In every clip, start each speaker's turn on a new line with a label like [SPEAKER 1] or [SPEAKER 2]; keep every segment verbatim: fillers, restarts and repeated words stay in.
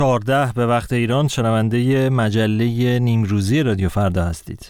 [SPEAKER 1] چهارده به وقت ایران شنونده مجله نیمروزی رادیو فردا هستید.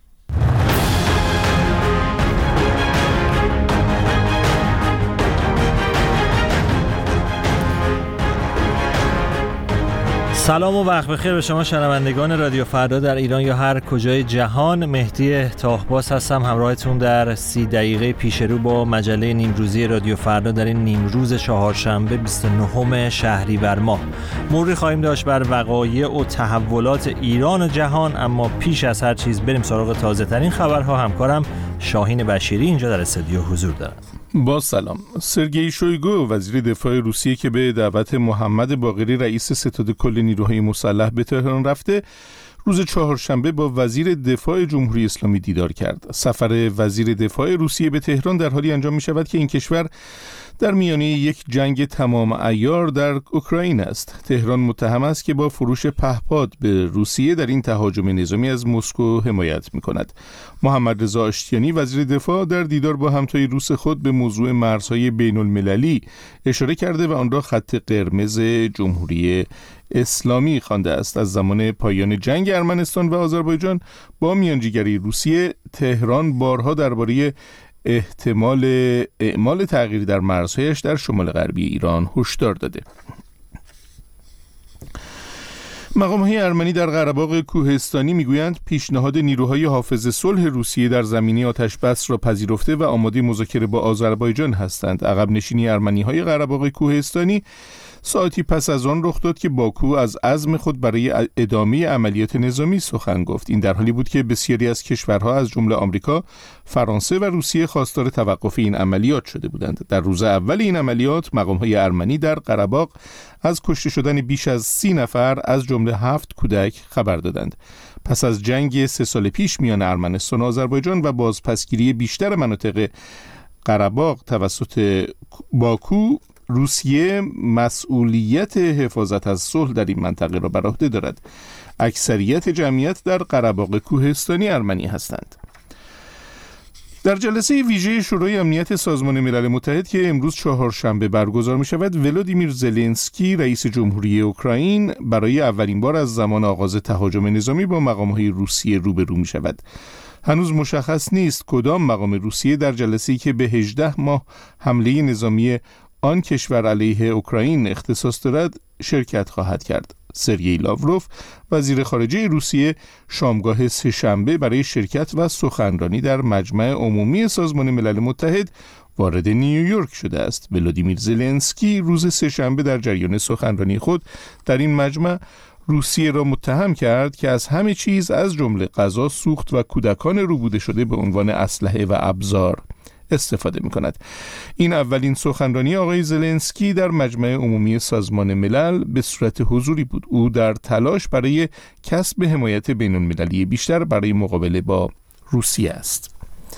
[SPEAKER 1] سلام و وقت بخیر به شما شنوندگان رادیو فردا در ایران یا هر کجای جهان. مهدی تاهباز هستم همراهتون در سی دقیقه پیش رو با مجله نیمروزی رادیو فردا در این نیمروز چهارشنبه بیست و نهم شهریور ماه. مروری خواهیم داشت بر وقایع و تحولات ایران و جهان، اما پیش از هر چیز بریم سراغ تازه ترین خبرها. همکارم شاهین بشیری اینجا در استودیو حضور دارد.
[SPEAKER 2] با سلام. سرگئی شویگو وزیر دفاع روسیه که به دعوت محمد باقری رئیس ستاد کل نیروهای مسلح به تهران رفته، روز چهارشنبه با وزیر دفاع جمهوری اسلامی دیدار کرد. سفر وزیر دفاع روسیه به تهران در حالی انجام می شود که این کشور در میانه یک جنگ تمام عیار در اوکراین است. تهران متهم است که با فروش پهپاد به روسیه در این تهاجم نظامی از مسکو حمایت می کند. محمد رضا آشتیانی وزیر دفاع در دیدار با همتای روس خود به موضوع مرزهای بین المللی اشاره کرده و آن را خط قرمز جمهوری اسلامی خوانده است. از زمان پایان جنگ ارمنستان و آذربایجان با میانجیگری روسیه، تهران بارها درباره احتمال اعمال تغییر در مرزهایش در شمال غربی ایران هشدار داده. مقام‌های ارمنی در قره‌باغ کوهستانی میگویند پیشنهاد نیروهای حافظ صلح روسیه در زمینه آتش‌بس را پذیرفته و آماده مذاکره با آذربایجان هستند. عقب نشینی ارمنی‌های قره‌باغ کوهستانی ساعتی پس از آن رخ داد که باکو از عزم خود برای ادامه عملیات نظامی سخن گفت. این در حالی بود که بسیاری از کشورها از جمله آمریکا، فرانسه و روسیه خواستار توقف این عملیات شده بودند. در روز اول این عملیات مقام‌های ارمنی در قره‌باغ از کشته شدن بیش از سی نفر از جمله هفت کودک خبر دادند. پس از جنگ سه سال پیش میان ارمنستان و آذربایجان و بازپسگیری بیشتر مناطق قره‌باغ توسط باکو، روسیه مسئولیت حفاظت از صلح در این منطقه را بر عهده دارد. اکثریت جمعیت در قره‌باغ کوهستانی ارمنی هستند. در جلسه ویژه شورای امنیت سازمان ملل متحد که امروز چهارشنبه برگزار می شود، ولادیمیر زلنسکی رئیس جمهوری اوکراین برای اولین بار از زمان آغاز تهاجم نظامی با مقام‌های روسیه روبرو می شود. هنوز مشخص نیست کدام مقام روسیه در جلسه‌ای که به هجده ماه حمله نظامی آن کشور علیه اوکراین اختصاص دارد شرکت خواهد کرد. سرگئی لاوروف وزیر خارجه روسیه شامگاه سه‌شنبه برای شرکت و سخنرانی در مجمع عمومی سازمان ملل متحد وارد نیویورک شده است. ولادیمیر زلنسکی روز سه‌شنبه در جریان سخنرانی خود در این مجمع روسیه را متهم کرد که از همه چیز از جمله غذا، سوخت و کودکان روبوده شده به عنوان اسلحه و ابزار استفاده می کند. این اولین سخنرانی آقای زلنسکی در مجمع عمومی سازمان ملل به صورت حضوری بود. او در تلاش برای کسب حمایت بین المللی بیشتر برای مقابله با روسیه است.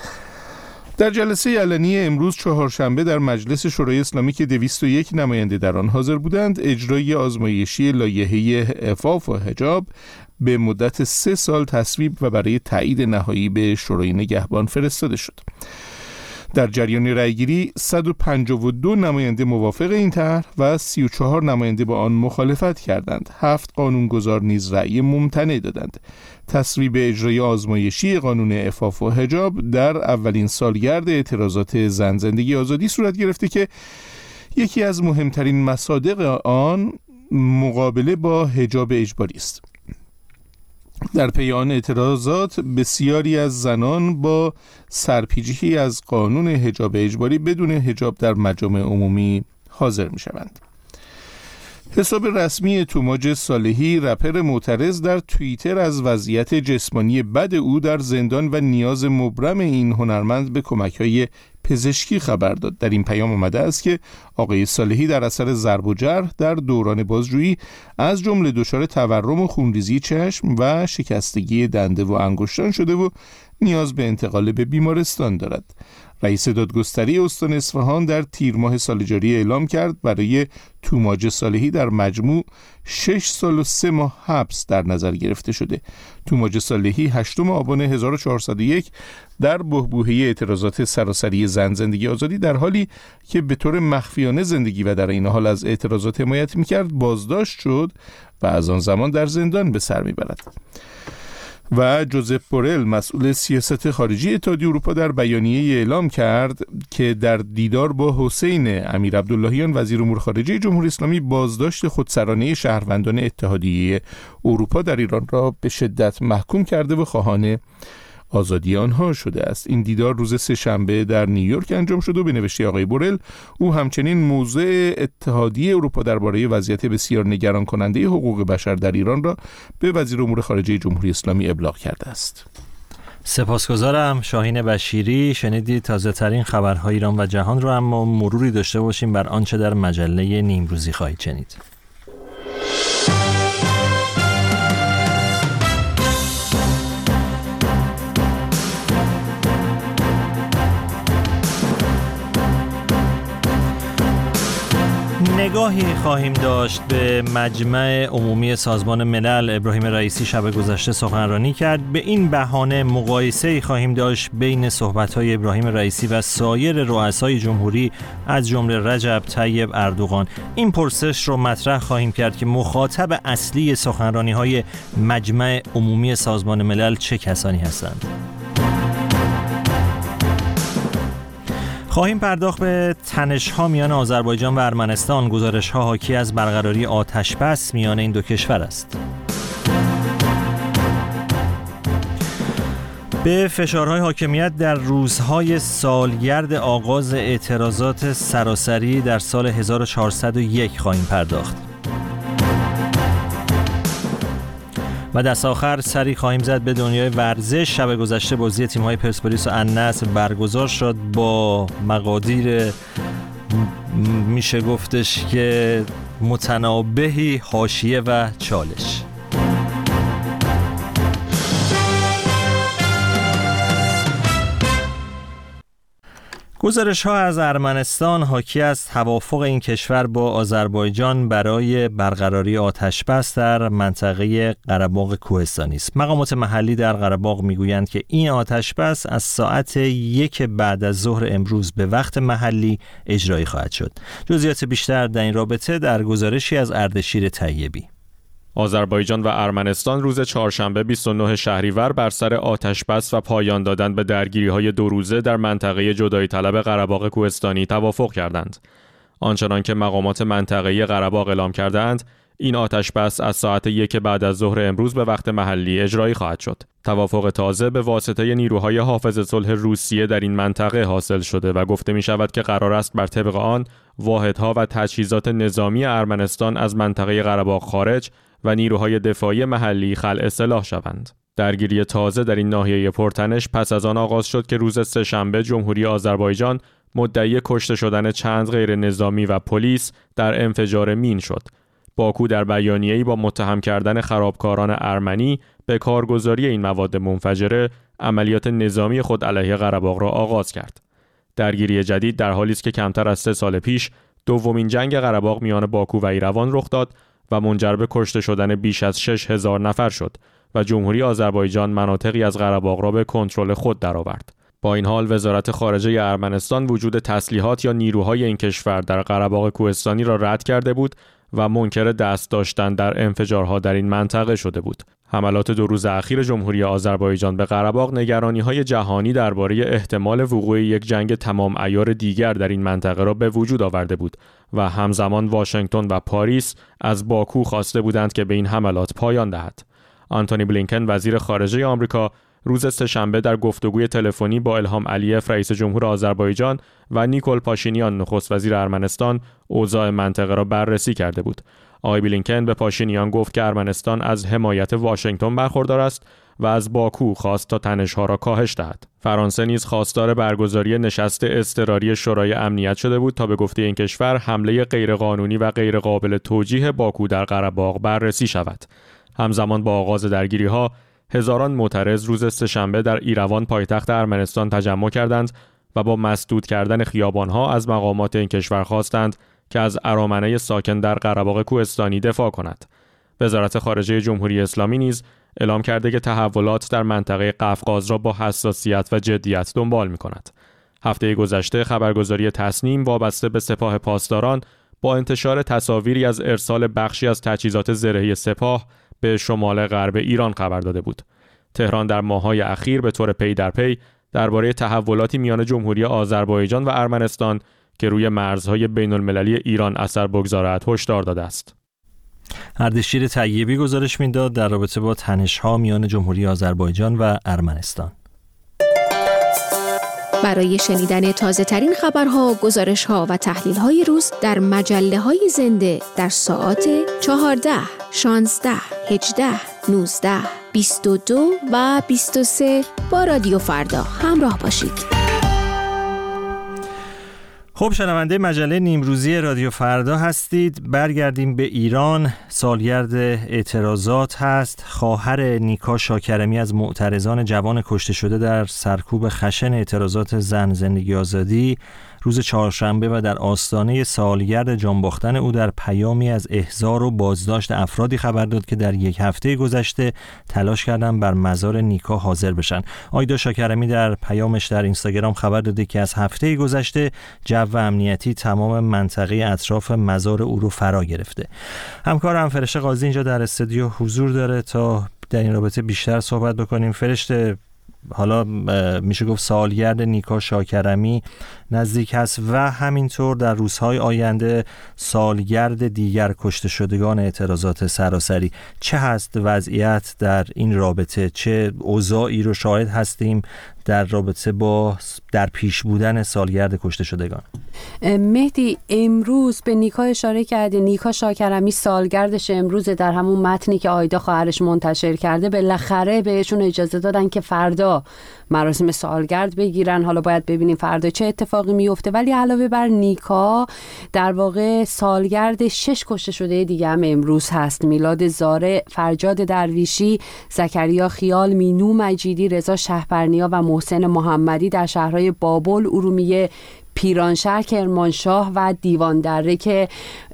[SPEAKER 2] در جلسه علنی امروز چهارشنبه در مجلس شورای اسلامی که دویست و یک نماینده در آن حاضر بودند، اجرای آزمایشی لایحه عفاف و حجاب به مدت سه سال تصویب و برای تایید نهایی به شورای نگهبان فرستاده شد. در جریان رأیگیری صد و پنجاه و دو نماینده موافق این طرح و سی و چهار نماینده با آن مخالفت کردند. هفت قانونگذار نیز رأی ممتنع دادند. تصویب اجرای آزمایشی قانون عفاف و حجاب در اولین سالگرد اعتراضات زن زندگی آزادی صورت گرفته که یکی از مهمترین مصادیق آن مقابله با حجاب اجباری است. در پی آن اعتراضات بسیاری از زنان با سرپیچی از قانون حجاب اجباری بدون حجاب در مجامع عمومی حاضر می شوند. حساب رسمی توماج صالحی رپر معترض در توییتر از وضعیت جسمانی بد او در زندان و نیاز مبرم این هنرمند به کمک‌های پزشکی خبر داد. در این پیام آمده است که آقای صالحی در اثر ضرب و جرح در دوران بازجویی از جمله دچار تورم و خونریزی چشم و شکستگی دنده و انگشتان شده و نیاز به انتقال به بیمارستان دارد. رئیس دادگستری استان اصفهان در تیر ماه سال جاری اعلام کرد برای توماج صالحی در مجموع شش سال و سه ماه حبس در نظر گرفته شده. توماج صالحی هشتم آبان هزار و چهارصد و یک در بحبوحه اعتراضات سراسری زن زندگی آزادی در حالی که به طور مخفیانه زندگی و در این حال از اعتراضات حمایت می‌کرد بازداشت شد و از آن زمان در زندان به سر می‌برد. و جوزپ بورل مسئول سیاست خارجی اتحادیه اروپا در بیانیه اعلام کرد که در دیدار با حسین امیر عبداللهیان وزیر امور خارجه جمهوری اسلامی بازداشت خودسرانه شهروندان اتحادیه اروپا در ایران را به شدت محکوم کرده و خواهان آزادی آنها شده است. این دیدار روز سه شنبه در نیویورک انجام شد و به نوشته آقای بورل او همچنین موضع اتحادیه اروپا درباره وضعیت بسیار نگران کننده حقوق بشر در ایران را به وزیر امور خارجه جمهوری اسلامی ابلاغ کرده است.
[SPEAKER 1] سپاسگزارم شاهین بشیری. شنیدید تازه ترین خبرهای ایران و جهان رو، اما مروری داشته باشیم بر آنچه در مجله نیمروزی خواهید شنید. نگاهی خواهیم داشت به مجمع عمومی سازمان ملل. ابراهیم رئیسی شب گذشته سخنرانی کرد. به این بهانه مقایسه‌ای خواهیم داشت بین صحبت‌های ابراهیم رئیسی و سایر رؤسای جمهوری از جمله رجب طیب اردوغان. این پرسش رو مطرح خواهیم کرد که مخاطب اصلی سخنرانی‌های مجمع عمومی سازمان ملل چه کسانی هستند. خواهیم پرداخت به تنش‌ها میان آذربایجان و ارمنستان. گزارش‌ها حاکی از برقراری آتش‌بس میان این دو کشور است. به فشارهای حاکمیت در روزهای سالگرد آغاز اعتراضات سراسری در سال هزار و چهارصد و یک خواهیم پرداخت. و دست آخر سری خواهیم زد به دنیای ورزش. شب گذشته بازی تیم‌های پرسپولیس و النصر برگزار شد با مقادیر میشه گفتش که متنابهی، حاشیه و چالش. گزارش ها از ارمنستان حاکی از توافق این کشور با آذربایجان برای برقراری آتش‌بس در منطقه قره‌باغ کوهستانی است. مقامات محلی در قره‌باغ میگویند که این آتش‌بس از ساعت یک بعد از ظهر امروز به وقت محلی اجرایی خواهد شد. جزئیات بیشتر در این رابطه در گزارشی از اردشیر طیبی.
[SPEAKER 3] آذربایجان و ارمنستان روز چهارشنبه بیست و نه شهریور بر سر آتش‌بس و پایان دادن به درگیری‌های دو روزه در منطقه جدایی طلب قره‌باغ کوهستانی توافق کردند. آنچنان که مقامات منطقه‌ای قره‌باغ اعلام کردند، این آتش‌بس از ساعت یک بعد از ظهر امروز به وقت محلی اجرایی خواهد شد. توافق تازه به واسطه نیروهای حافظ صلح روسیه در این منطقه حاصل شده و گفته می شود که قرار است بر طبق آن واحدها و تجهیزات نظامی ارمنستان از منطقه قره‌باغ خارج و نیروهای دفاعی محلی خلع سلاح شوند. درگیری تازه در این ناحیه پرتنش پس از آن آغاز شد که روز سه‌شنبه جمهوری آذربایجان مدعی کشته شدن چند غیر نظامی و پلیس در انفجار مین شد. باکو در بیانیه‌ای با متهم کردن خرابکاران ارمنی به کارگزاری این مواد منفجره عملیات نظامی خود علیه قره‌باغ را آغاز کرد. درگیری جدید در حالی است که کمتر از سه سال پیش دومین جنگ قره‌باغ میان باکو و ایروان رخ داد و منجر به کشته شدن بیش از شش هزار نفر شد و جمهوری آذربایجان مناطقی از قره‌باغ را به کنترل خود درآورد. با این حال وزارت خارجه ارمنستان وجود تسلیحات یا نیروهای این کشور در قره‌باغ کوهستانی را رد کرده بود و منکر دست داشتن در انفجارها در این منطقه شده بود. حملات دو روز اخیر جمهوری آذربایجان به قره‌باغ نگرانی‌های جهانی درباره احتمال وقوع یک جنگ تمام عیار دیگر در این منطقه را به وجود آورده بود و همزمان واشنگتن و پاریس از باکو خواسته بودند که به این حملات پایان دهد. آنتونی بلینکن وزیر خارجه آمریکا روز سه‌شنبه در گفتگوی تلفنی با الهام علیف رئیس جمهور آذربایجان و نیکول پاشینیان نخست وزیر ارمنستان اوضاع منطقه را بررسی کرده بود. آقای بلینکن به پاشینیان گفت که ارمنستان از حمایت واشنگتن برخوردار است و از باکو خواست تا تنش‌ها را کاهش دهد. فرانسه نیز خواستار برگزاری نشست اضطراری شورای امنیت شده بود تا به گفته این کشور حمله غیرقانونی و غیرقابل توجیه باکو در قره‌باغ بررسی شود. همزمان با آغاز درگیری‌ها هزاران معترض روز سه‌شنبه در ایروان پایتخت ارمنستان تجمع کردند و با مسدود کردن خیابان‌ها از مقامات این کشور خواستند که از ارامنه ساکن در قره‌باغ کوهستانی دفاع کند. وزارت خارجه جمهوری اسلامی نیز اعلام کرده که تحولات در منطقه قفقاز را با حساسیت و جدیت دنبال می‌کند. هفته گذشته خبرگزاری تصنیم وابسته به سپاه پاسداران با انتشار تصاویری از ارسال بخشی از تجهیزات زرهی سپاه به شمال غرب ایران خبر داده بود. تهران در ماه‌های اخیر به طور پی در پی درباره تحولاتی میان جمهوری آذربایجان و ارمنستان که روی مرزهای بین‌المللی ایران اثر بگذارد هشدار داده است.
[SPEAKER 1] اردشیر طیبی گزارش میداد در رابطه با تنش‌ها میان جمهوری آذربایجان و ارمنستان.
[SPEAKER 4] برای شنیدن تازه‌ترین خبرها، گزارش‌ها و تحلیل‌های روز در مجله‌های زنده در ساعات چهارده، شانزده، هجده، نوزده، بیست و دو و بیست و سه با رادیو فردا همراه باشید.
[SPEAKER 1] خب شنونده مجله نیمروزی رادیو فردا هستید. برگردیم به ایران. سالگرد اعتراضات هست. خواهر نیکا شاکرمی از معترضان جوان کشته شده در سرکوب خشن اعتراضات زن زندگی آزادی روز چهارشنبه و در آستانه سالگرد جانباختن او در پیامی از احضار و بازداشت افرادی خبر داد که در یک هفته گذشته تلاش کردن بر مزار نیکا حاضر بشن. آیدا شاکرمی در پیامش در اینستاگرام خبر داده که از هفته گذشته جو امنیتی تمام منطقه اطراف مزار او رو فرا گرفته. همکارم فرشته قاضی اینجا در استودیو حضور داره تا در این رابطه بیشتر صحبت بکنیم. فرشته، حالا میشه گفت سالگرد نیکا شاکرمی نزدیک هست و همینطور در روزهای آینده سالگرد دیگر کشته شدگان اعتراضات سراسری. چه هست وضعیت در این رابطه؟ چه اوضاعی رو شاهد هستیم در رابطه با در پیش بودن سالگرد کشته شدگان؟
[SPEAKER 5] مهدی، امروز به نیکا اشاره کرده. نیکا شاکرمی سالگردش امروز. در همون متنی که آیدا خواهرش منتشر کرده بالاخره بهشون اجازه دادن که فردا مراسم سالگرد بگیرن. حالا باید ببینیم فردا چه اتفاقی میفته. ولی علاوه بر نیکا در واقع سالگرد شش کشته شده دیگه هم امروز هست. میلاد زاره، فرجاد درویشی، زکریا خیال، مینو مجیدی، رضا شهپرنیا و محسن محمدی در شهرهای بابل، ارومیه، پیرانشهر، کرمانشاه و دیوان دره که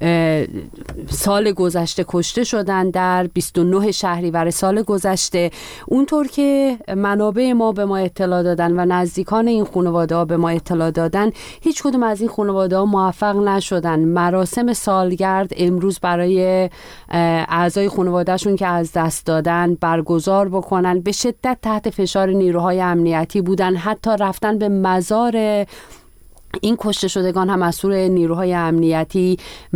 [SPEAKER 5] سال گذشته کشته شدن در بیست و نه شهریور سال گذشته. اونطور که منابع ما به ما اطلاع دادن و نزدیکان این خانواده ها به ما اطلاع دادن، هیچ کدوم از این خانواده ها موفق نشدن مراسم سالگرد امروز برای اعضای خانوادهشون که از دست دادن برگزار بکنن. به شدت تحت فشار نیروهای امنیتی بودن. حتی رفتن به مزار این کشته شدگان هم از سوی نیروهای امنیتی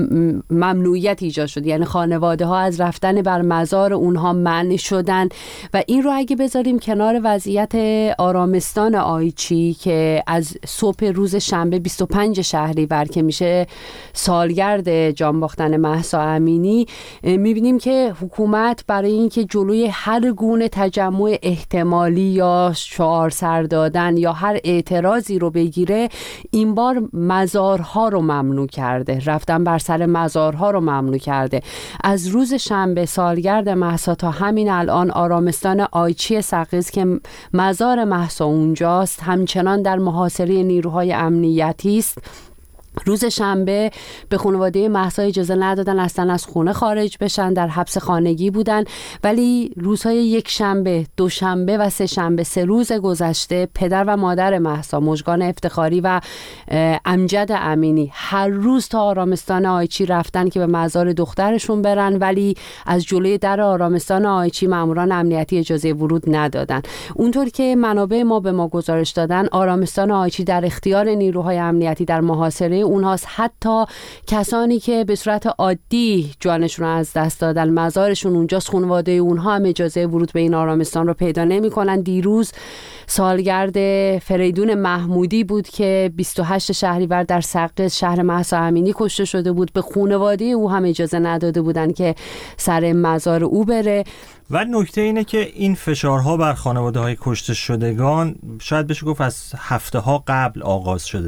[SPEAKER 5] ممنوعیت ایجاد شد. یعنی خانواده ها از رفتن بر مزار اونها منع شدن. و این رو اگه بذاریم کنار وضعیت آرامستان آیچی که از صبح روز شنبه بیست و پنج شهریور که میشه سالگرد جانباختن مهسا امینی، میبینیم که حکومت برای اینکه جلوی هر گونه تجمع احتمالی یا شعار سر دادن یا هر اعتراضی رو بگیره، این بار مزارها رو ممنوع کرده. رفتن بر سر مزارها رو ممنوع کرده. از روز شنبه سالگرد مهسا تا همین الان آرامستان آیچی سقز که مزار مهسا اونجاست همچنان در محاصره نیروهای امنیتی است. روز شنبه به خانواده مهسا اجازه ندادن اصلا از خونه خارج بشن، در حبس خانگی بودن. ولی روزهای یک شنبه، دو شنبه و سه شنبه، سه روز گذشته پدر و مادر مهسا، مژگان افتخاری و امجد امینی هر روز تا آرامستان آیچی رفتن که به مزار دخترشون برن، ولی از جلوی در آرامستان آیچی ماموران امنیتی اجازه ورود ندادن. اونطور که منابع ما به ما گزارش دادن، آرامستان آیچی در اختیار نیروهای امنیتی در محاصره اونهاست. حتی کسانی که به صورت عادی جانشون رو از دست دادن، مزارشون اونجاست، خانواده اونها هم اجازه ورود به این آرامستان رو پیدا نمی‌کنن. دیروز سالگرد فریدون محمودی بود که بیست و هشت شهریور در سقز شهر مهسا امینی کشته شده بود. به خانواده او هم اجازه نداده بودن که سر مزار او بره.
[SPEAKER 1] و نکته اینه که این فشارها بر خانواده‌های کشته شدگان شاید بشه گفت از هفته‌ها قبل آغاز شده.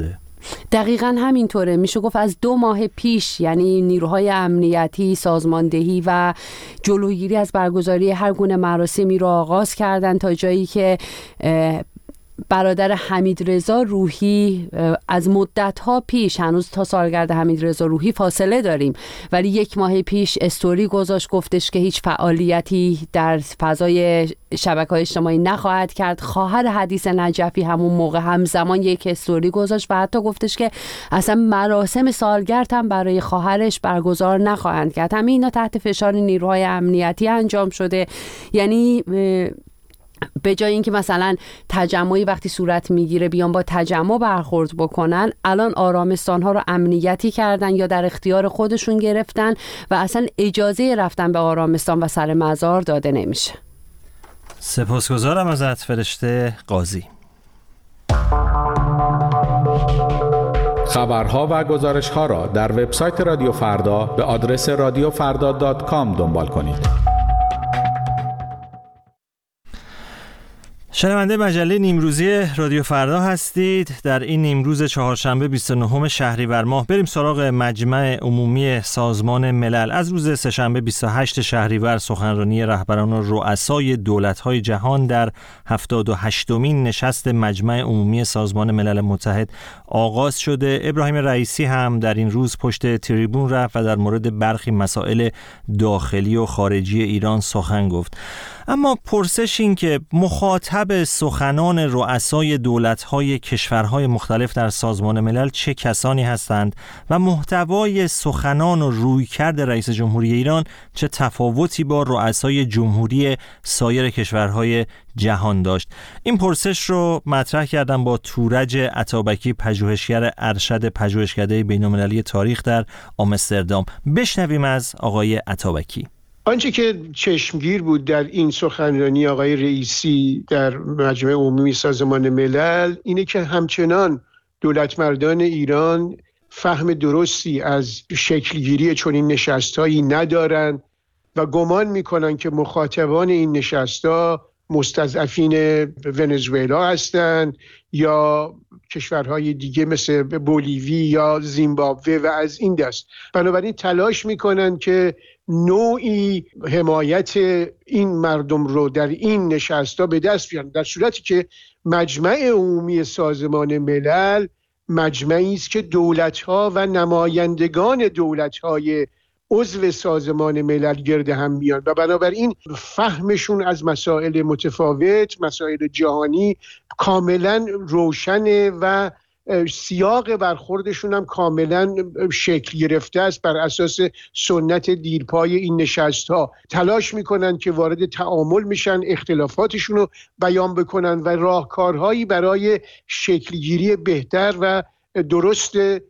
[SPEAKER 5] دقیقاً همینطوره. میشه گفت از دو ماه پیش، یعنی نیروهای امنیتی، سازماندهی و جلوگیری از برگزاری هر گونه مراسمی رو آغاز کردن تا جایی که برادر حمیدرضا روحی از مدت‌ها پیش، هنوز تا سالگرد حمیدرضا روحی فاصله داریم، ولی یک ماه پیش استوری گذاشت، گفتش که هیچ فعالیتی در فضای شبکه‌های اجتماعی نخواهد کرد. خواهر حدیث نجفی همون موقع همزمان یک استوری گذاشت و حتی گفتش که اصلا مراسم سالگرد هم برای خواهرش برگزار نخواهند کرد. همین اینا تحت فشار نیروهای امنیتی انجام شده. یعنی به جای اینکه مثلا تجمعی وقتی صورت میگیره بیان با تجمع برخورد بکنن، الان آرامستان ها رو امنیتی کردن یا در اختیار خودشون گرفتن و اصلا اجازه رفتن به آرامستان و سر مزار داده نمیشه.
[SPEAKER 1] سپاسگزارم ازت فرشته قاضی.
[SPEAKER 6] خبرها و گزارش‌ها را در وبسایت رادیو فردا به آدرس رادیو فردا دات کام دنبال کنید.
[SPEAKER 1] شنونده مجله نیمروزی رادیو فردا هستید. در این نیمروز چهارشنبه بیست و نهم شهریور ماه بریم سراغ مجمع عمومی سازمان ملل. از روز سه‌شنبه بیست و هشتم شهریور سخنرانی رهبران و رؤسای دولت‌های جهان در هفتاد و هشتمین نشست مجمع عمومی سازمان ملل متحد آغاز شده. ابراهیم رئیسی هم در این روز پشت تریبون رفت و در مورد برخی مسائل داخلی و خارجی ایران سخن گفت. اما پرسش این که مخاطب سخنان رؤسای دولت‌های کشورهای مختلف در سازمان ملل چه کسانی هستند و محتوای سخنان و رویکرد رئیس جمهوری ایران چه تفاوتی با رؤسای جمهوری سایر کشورهای جهان داشت. این پرسش رو مطرح کردم با تورج عطابکی، پژوهشگر ارشد پژوهشکده بین‌المللی تاریخ در آمستردام. بشنویم از آقای عطابکی.
[SPEAKER 7] آنچه که چشمگیر بود در این سخنرانی آقای رئیسی در مجمع عمومی سازمان ملل اینه که همچنان دولتمردان ایران فهم درستی از شکلگیری چنین نشستایی ندارند و گمان میکنن که مخاطبان این نشست‌ها مستضعفین ونزوئلا هستند یا کشورهای دیگه مثل بولیوی یا زیمبابوه و از این دست. بنابراین تلاش میکنن که نوعی حمایت این مردم رو در این نشست‌ها به دست بیارن، در صورتی که مجمع عمومی سازمان ملل مجمعی است که دولت‌ها و نمایندگان دولت‌های عضو سازمان ملل گرد هم میان و بنابراین فهمشون از مسائل متفاوت، مسائل جهانی کاملا روشنه و سیاق برخوردشون هم کاملا شکل گرفته است بر اساس سنت دیرپای این نشست ها. تلاش میکنن که وارد تعامل میشن، اختلافاتشون رو بیان بکنن و راهکارهایی برای شکلگیری بهتر و درست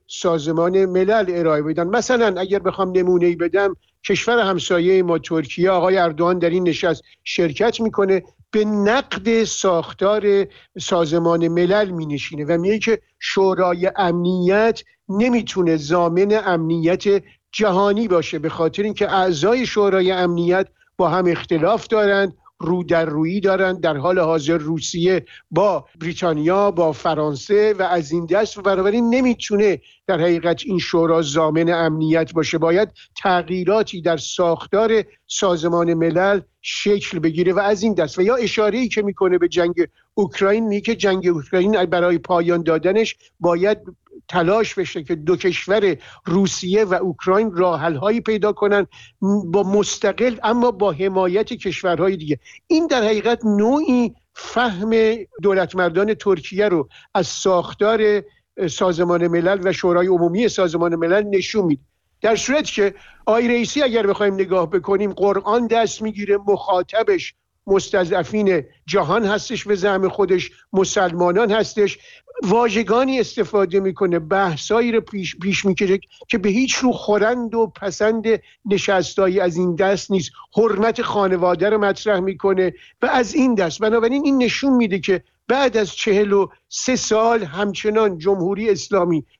[SPEAKER 7] سازمان ملل ارائه بدن. مثلا اگر بخوام نمونه‌ای بدم، کشور همسایه ما ترکیه، آقای اردوغان در این نشست شرکت میکنه، به نقد ساختار سازمان ملل مینشینه و میگه که شورای امنیت نمیتونه ضامن امنیت جهانی باشه به خاطر اینکه اعضای شورای امنیت با هم اختلاف دارند، رو در رویی دارند. در حال حاضر روسیه با بریتانیا، با فرانسه و از این دست و بنابراین نمیتونه در حقیقت این شورا ضامن امنیت باشه. باید تغییراتی در ساختار سازمان ملل شکل بگیره و از این دست. و یا اشاره‌ای که میکنه به جنگ اوکراین، میگه که جنگ اوکراین برای پایان دادنش باید تلاش بشه که دو کشور روسیه و اوکراین راه حل‌هایی پیدا کنن با مستقل اما با حمایت کشورهای دیگه. این در حقیقت نوعی فهم دولتمردان ترکیه رو از ساختار سازمان ملل و شورای عمومی سازمان ملل نشون میده. در صورتی که آقای رئیسی اگر بخوایم نگاه بکنیم، قرآن دست میگیره، مخاطبش مستضعفین جهان هستش، به زعم خودش مسلمانان هستش، واژگانی استفاده میکنه، بحثایی رو پیش, پیش میکشه که به هیچ رو خورند و پسند نشستایی از این دست نیست. حرمت خانواده رو مطرح میکنه و از این دست. بنابراین این نشون میده که بعد از چهل و سه سال همچنان جمهوری اسلامی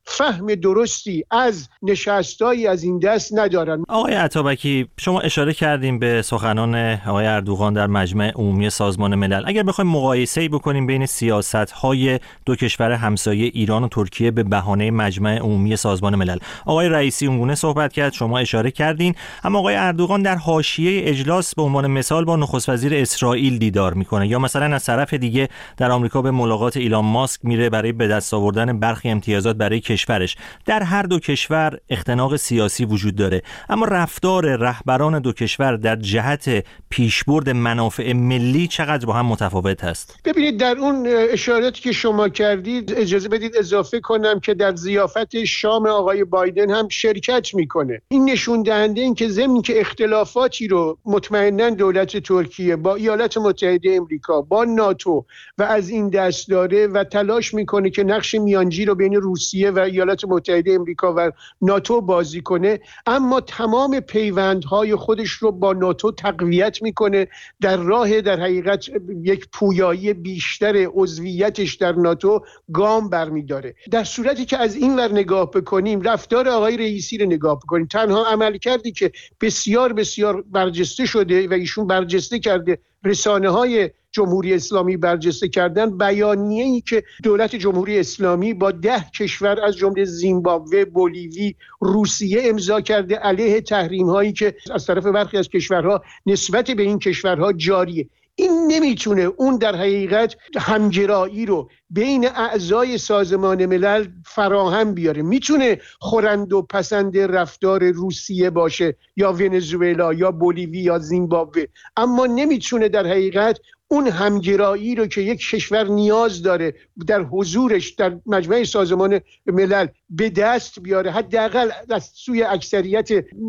[SPEAKER 7] فهم درستی از نشستایی از این دست ندارن.
[SPEAKER 1] آقای عطابکی، شما اشاره کردیم به سخنان آقای اردوغان در مجمع عمومی سازمان ملل. اگر بخوایم مقایسه‌ای بکنیم بین سیاست‌های دو کشور همسایه ایران و ترکیه به بهانه مجمع عمومی سازمان ملل، آقای رئیسی اونگونه صحبت کرد، شما اشاره کردین، اما آقای اردوغان در حاشیه اجلاس به عنوان مثال با نخست وزیر اسرائیل دیدار میکنه، یا مثلا از طرف دیگه در آمریکا به ملاقات ایلان ماسک میره برای به دست آوردن برخی امتیازات برای کشورش. در هر دو کشور اختناق سیاسی وجود داره، اما رفتار رهبران دو کشور در جهت پیشبرد منافع ملی چقدر با هم متفاوت هست؟
[SPEAKER 7] ببینید، در اون اشاراتی که شما کردید اجازه بدید اضافه کنم که در ضیافت شام آقای بایدن هم شرکت میکنه. این نشون دهنده این که ضمن که اختلافاتی رو مطمئناً دولت ترکیه با ایالات متحده امریکا، با ناتو و از این دست داره و تلاش میکنه که نقش میانجی رو بین روسیه و ایالات متحده امریکا و ناتو بازی کنه، اما تمام پیوندهای خودش رو با ناتو تقویت میکنه در راه در حقیقت یک پویایی بیشتر عضویتش در ناتو گام برمیداره. در صورتی که از این ور نگاه بکنیم، رفتار آقای رئیسی رو نگاه بکنیم، تنها عمل کردی که بسیار بسیار برجسته شده و ایشون برجسته کرده، رسانه های جمهوری اسلامی برجسته کردن، بیانیه‌ای که دولت جمهوری اسلامی با ده کشور از جمله زیمبابوه، بولیوی، روسیه امضا کرده علیه تحریم‌هایی که از طرف برخی از کشورها نسبت به این کشورها جاریه. این نمیتونه اون در حقیقت همگرایی رو بین اعضای سازمان ملل فراهم بیاره. میتونه خورند و پسند رفتار روسیه باشه یا ونزوئلا یا بولیوی یا زیمبابوه، اما نمیتونه در حقیقت اون همگرایی رو که یک کشور نیاز داره در حضورش در مجمع سازمان ملل به دست بیاره، حداقل از سوی اکثریت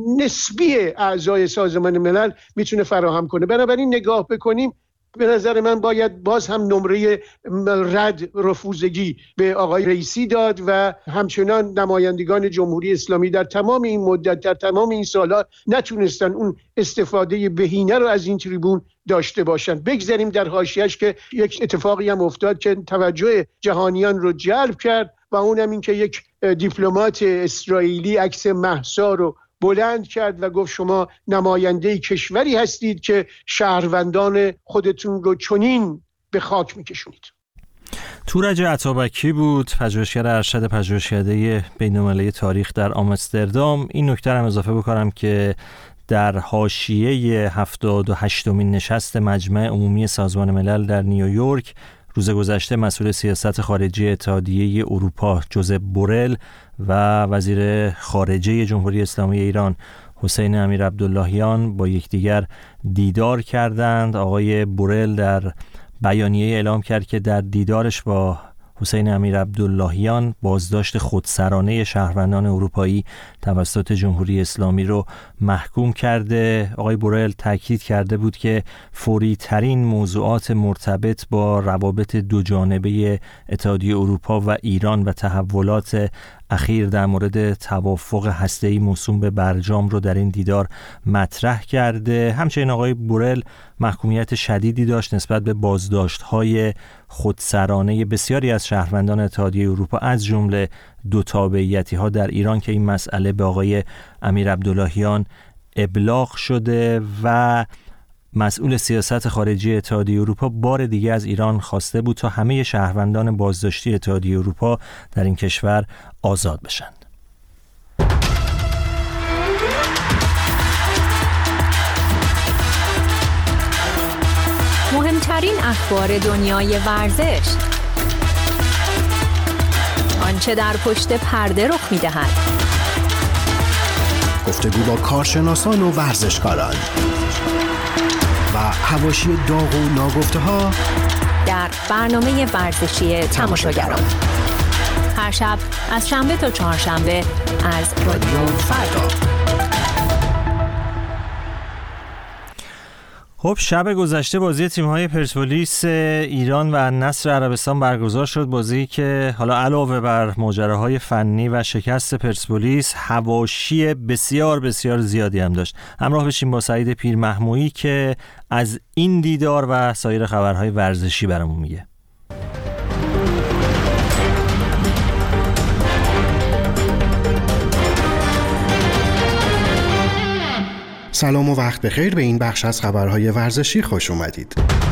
[SPEAKER 7] نسبی اعضای سازمان ملل میتونه فراهم کنه. بنابراین نگاه بکنیم، به نظر من باید باز هم نمره رد رفوزگی به آقای رئیسی داد و همچنان نمایندگان جمهوری اسلامی در تمام این مدت، در تمام این سالها نتونستن اون استفاده بهینه رو از این تریبون داشته باشن. بگذاریم در حاشیه‌اش که یک اتفاقی هم افتاد که توجه جهانیان رو جلب کرد و اونم این که یک دیپلمات اسرائیلی عکس مهسا رو بلند کرد و گفت شما نماینده کشوری هستید که شهروندان خودتون رو چنین به خاک میکشونید.
[SPEAKER 1] تورج عطابکی بود، پژوهشگر ارشد پژوهشکده بین‌المللی تاریخ در آمستردام. این نکته هم اضافه بکنم که در حاشیه هفتاد و هشتمین نشست مجمع عمومی سازمان ملل در نیویورک روز گذشته مسئول سیاست خارجی اتحادیه اروپا جوزپ بورل و وزیر خارجه جمهوری اسلامی ایران حسین امیرعبداللهیان با یکدیگر دیدار کردند. آقای بورل در بیانیه اعلام کرد که در دیدارش با حسین امیرعبداللهیان بازداشت خودسرانه شهروندان اروپایی توسط جمهوری اسلامی رو محکوم کرده. آقای بورل تاکید کرده بود که فوری ترین موضوعات مرتبط با روابط دو جانبه اتحادیه اروپا و ایران و تحولات اخیر در مورد توافق هسته‌ای موسوم به برجام رو در این دیدار مطرح کرده. همچنین آقای بورل محکومیت شدیدی داشت نسبت به بازداشت‌های خودسرانه بسیاری از شهروندان اتحادیه اروپا از جمله دو تابعیتی‌ها در ایران که این مسئله به آقای امیرعبداللهیان ابلاغ شده و مسئول سیاست خارجی اتحادیه اروپا بار دیگه از ایران خواسته بود تا همه شهروندان بازداشتی اتحادیه اروپا در این کشور آزاد بشن.
[SPEAKER 8] مهمترین اخبار دنیای ورزش، آنچه در پشت پرده رخ می‌دهد،
[SPEAKER 9] گفتگو با کارشناسان و ورزشکاران و حواشی داغ و ناگفته‌ها
[SPEAKER 8] در برنامه ورزشی تماشاگران، هر شب از شنبه تا چهارشنبه از رادیو فردا.
[SPEAKER 1] خب شب گذشته بازی تیم‌های پرسپولیس ایران و نصر عربستان برگزار شد، بازی که حالا علاوه بر ماجراهای فنی و شکست پرسپولیس حواشی بسیار بسیار زیادی هم داشت. همراه بشیم با سعید پیرمحمودی که از این دیدار و سایر خبرهای ورزشی برامون میگه.
[SPEAKER 9] سلام و وقت بخیر، به این بخش از خبرهای ورزشی خوش اومدید.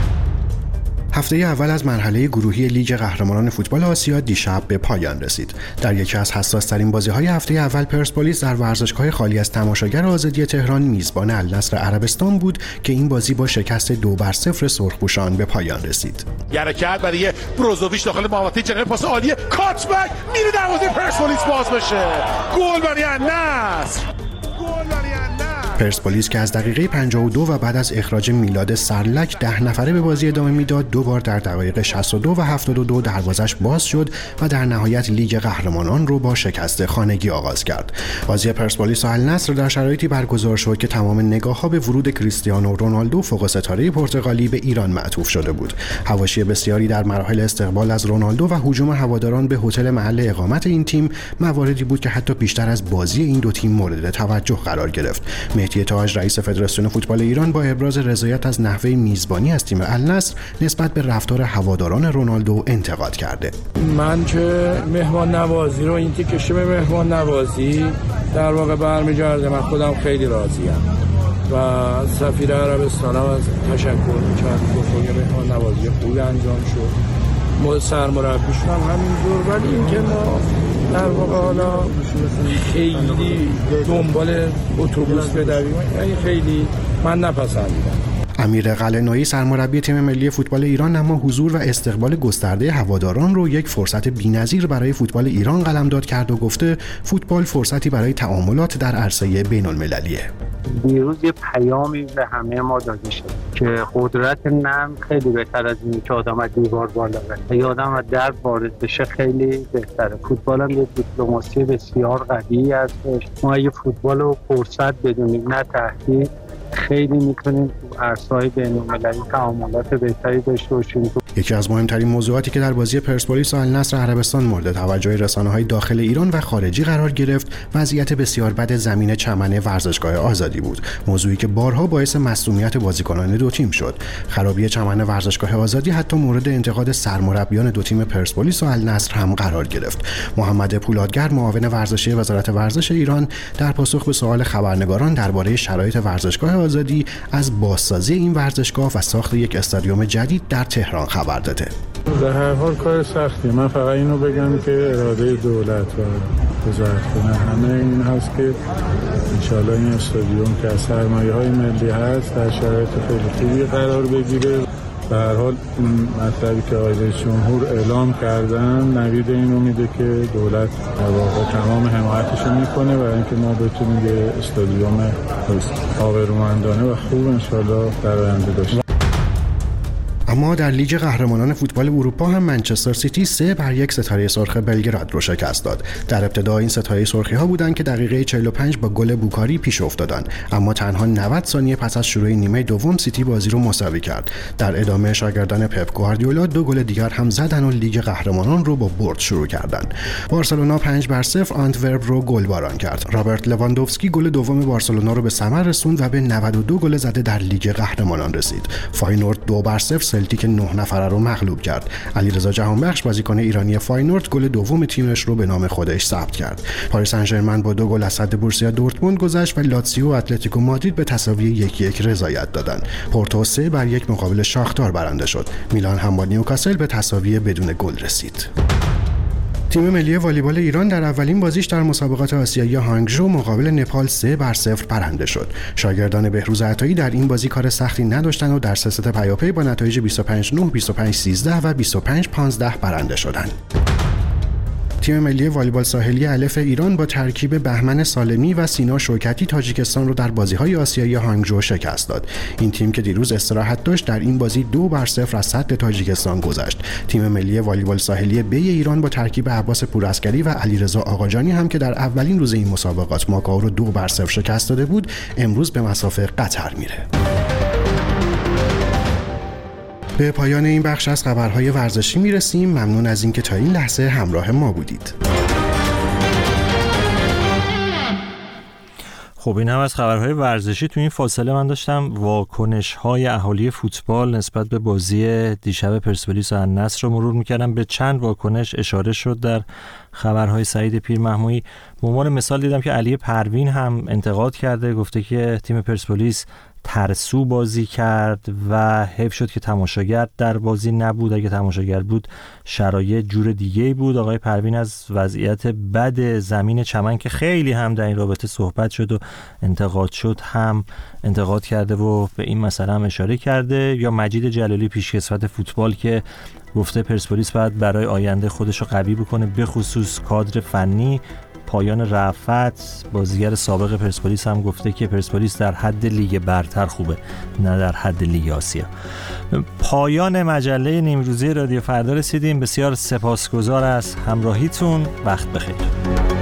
[SPEAKER 9] هفته اول از مرحله گروهی لیگ قهرمانان فوتبال آسیا دیشب به پایان رسید. در یکی از حساس‌ترین بازی‌های هفته اول پرسپولیس در ورزشگاه خالی از تماشاگر آزادی تهران میزبان النصر عربستان بود که این بازی با شکست دو بر صفر سرخپوشان به پایان رسید.
[SPEAKER 10] حرکت برای بروزوویچ داخل محوطه جریمه، پاس عالیه، کاتبک میره دروازه پرسپولیس باز بشه. گل برای النصر. گل برای النصر.
[SPEAKER 9] پرسپولیس که از دقیقه پنجاه و دو و بعد از اخراج میلاد سرلک ده نفره به بازی ادامه میداد، دو بار در دقایق شصت و دو و هفتاد و دو دروازش باز شد و در نهایت لیگ قهرمانان رو با شکست خانگی آغاز کرد. بازی پرسپولیس و النصر در شرایطی برگزار شد که تمام نگاه‌ها به ورود کریستیانو رونالدو فوق ستاره پرتغالی به ایران معطوف شده بود. حواشی بسیاری در مراحل استقبال از رونالدو و هجوم هواداران به هتل محل اقامت این تیم مواردی بود که حتی بیشتر از بازی این دو تیم مورد توجه قرار گرفت. مهدی تاج رئیس فدراسیون فوتبال ایران با ابراز رضایت از نحوه میزبانی از تیم النصر نسبت به رفتار هواداران رونالدو انتقاد کرده.
[SPEAKER 11] من که مهمان نوازی رو این تیکشه به مهمان نوازی در واقع برمیگرده، من خودم خیلی راضیم و سفیر عربستان هم از تشکر می‌کنم که مهمان نوازی خوبی انجام شد. ما سرمربیشون هم همینجور، ولی اینکه ما در واقع حالا خیلی دنبال اتوبوس بدویم خیلی من نپسندیدم.
[SPEAKER 9] امیر قلعه‌نویی سرمربی تیم ملی فوتبال ایران اما حضور و استقبال گسترده هواداران رو یک فرصت بی‌نظیر برای فوتبال ایران قلمداد کرد و گفته فوتبال فرصتی برای تعاملات در عرصه بین‌المللیه.
[SPEAKER 12] دیروز یه پیامی به همه ما داده شد که قدرت نرم خیلی بهتر از اینه که آدم از دیوار بالا بره. یه آدم از درب وارد بشه خیلی بهتره. فوتبال هم یه دیپلماسی بسیار قوی هستش. ما اگه فوتبال رو فرصت بدونیم نه تهدید، خیلی میتونیم تو عرصه‌های بین‌المللی تعاملات بهتری داشته باشیم.
[SPEAKER 9] یکی از مهمترین موضوعاتی که در بازی پرسپولیس و النصر عربستان مورد توجه رسانه‌های داخل ایران و خارجی قرار گرفت، وضعیت بسیار بد زمین چمن ورزشگاه آزادی بود. موضوعی که بارها باعث مصدومیت بازیکنان دو تیم شد. خرابی چمن ورزشگاه آزادی حتی مورد انتقاد سرمربیان دو تیم پرسپولیس و النصر هم قرار گرفت. محمد پولادگر معاون ورزشی وزارت ورزش ایران در پاسخ به سوال خبرنگاران درباره شرایط ورزشگاه آزادی از بازسازی این ورزشگاه و ساخت یک استادیوم جدید در تهران خبر داده.
[SPEAKER 11] در هر حال کار سختی، من فقط اینو بگم که اراده دولت و وزارتخونه همه این هست که انشالله این استادیوم که از سرمایه‌های ملی هست در شرایط خیلی خوبی قرار بگیره. به هر حال این مطلبی که آقای رئیس جمهور اعلام کردن نوید اینو میده که دولت در واقع تمام حمایتش میکنه برای اینکه ما بتونیم یه استادیوم آبرومندانه و خوب انشالله در آینده داشته.
[SPEAKER 9] اما در لیگ قهرمانان فوتبال اروپا هم منچستر سیتی سه بر یک ستاره سرخ بلگراد رو شکست داد. در ابتدا این ستاره سرخی ها بودند که دقیقه چهل و پنج با گل بوکاری پیش افتادند، اما تنها نود ثانیه پس از شروع نیمه دوم سیتی بازی رو مساوی کرد. در ادامه شاگردان پپ گواردیولا دو گل دیگر هم زدن و لیگ قهرمانان رو با برد شروع کردند. بارسلونا پنج بر صفر آنتورپ رو گلباران کرد. رابرت لواندوفسکی گل دوم بارسلونا رو به ثمر رسوند و به نود و دو گل زده در لیگ قهرمانان رسید. فاینورد دو بر صفر که نه نفره رو مغلوب کرد. علیرضا جهانبخش بازیکن ایرانی فاینورد گل دوم تیمش رو به نام خودش ثبت کرد. پاریس سن ژرمن با دو گل از صد بورسیا دورتموند گذشت و لاتزیو و اتلتیکو مادرید به تساوی یک یک رضایت دادند. پورتو سه بر یک مقابل شاختار برنده شد. میلان هم با نیوکاسل به تساوی بدون گل رسید. تیم ملی والیبال ایران در اولین بازیش در مسابقات آسیایی هانگژو مقابل نپال سه بر صفر برنده شد. شاگردان بهروز عطایی در این بازی کار سختی نداشتند و در سه ست پیاپی با نتایج بیست و پنج نه، بیست و پنج سیزده و بیست و پنج پانزده برنده شدند. تیم ملی والیبال ساحلی الف ایران با ترکیب بهمن سالمی و سینا شوکتی تاجیکستان رو در بازی‌های آسیایی هانگژو شکست داد. این تیم که دیروز استراحت داشت در این بازی دو بر صفر از صد تاجیکستان گذشت. تیم ملی والیبال ساحلی بی ایران با ترکیب عباس پورعسکری و علیرضا آقاجانی هم که در اولین روز این مسابقات ماکائو رو دو بر صفر شکست داده بود، امروز به مسافه قطر میره. به پایان این بخش از خبرهای ورزشی میرسیم. ممنون از اینکه تا این لحظه همراه ما بودید.
[SPEAKER 1] خب این هم از خبرهای ورزشی. تو این فاصله من داشتم واکنش‌های اهالی فوتبال نسبت به بازی دیشب پرسپولیس و النصر رو مرور می‌کردم. به چند واکنش اشاره شد در خبرهای سعید پیرمحمودی. به عنوان مثال دیدم که علی پروین هم انتقاد کرده، گفته که تیم پرسپولیس ترسو بازی کرد و حیف شد که تماشاگر در بازی نبود. اگه تماشاگر بود شرایط جور دیگه بود. آقای پروین از وضعیت بد زمین چمن که خیلی هم در این رابطه صحبت شد و انتقاد شد هم انتقاد کرده و به این مسئله هم اشاره کرده. یا مجید جلالی پیشکسوت فوتبال که گفته پرسپولیس باید برای آینده خودش رو قوی بکنه، به خصوص کادر فنی. پایان رفعت بازیگر سابق پرسپولیس هم گفته که پرسپولیس در حد لیگ برتر خوبه، نه در حد لیگ آسیا. پایان مجله نیمروزی رادیو فردا رسیدیم. بسیار سپاسگزار از همراهیتون. وقت بخیر.